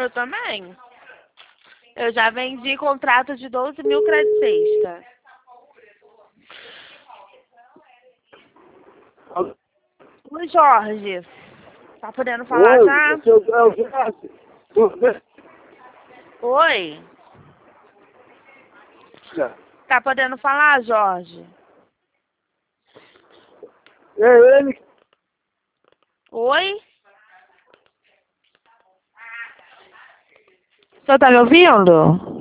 meu também. Eu já vendi contrato de 12 mil crédito sexta. Oi, Jorge. Tá podendo falar Oi, já? esse é o Jorge. Tudo bem? Oi. Tá podendo falar, Jorge? É ele. Oi? O senhor tá me ouvindo?